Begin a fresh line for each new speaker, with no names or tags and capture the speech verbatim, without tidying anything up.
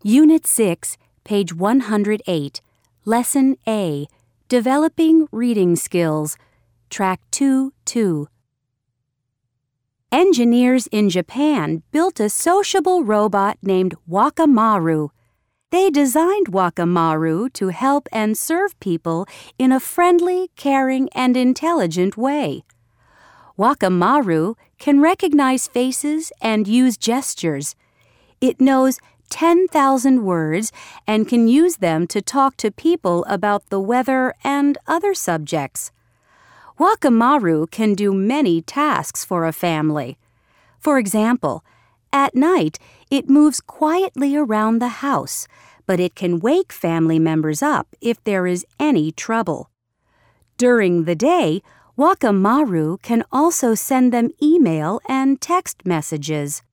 Unit six, page one hundred eight, Lesson A, Developing Reading Skills, Track two two. Engineers in Japan built a sociable robot named Wakamaru. They designed Wakamaru to help and serve people in a friendly, caring, and intelligent way. Wakamaru can recognize faces and use gestures. It knows ten thousand words and can use them to talk to people about the weather and other subjects. Wakamaru can do many tasks for a family. For example, at night, it moves quietly around the house, but it can wake family members up if there is any trouble. During the day, Wakamaru can also send them email and text messages.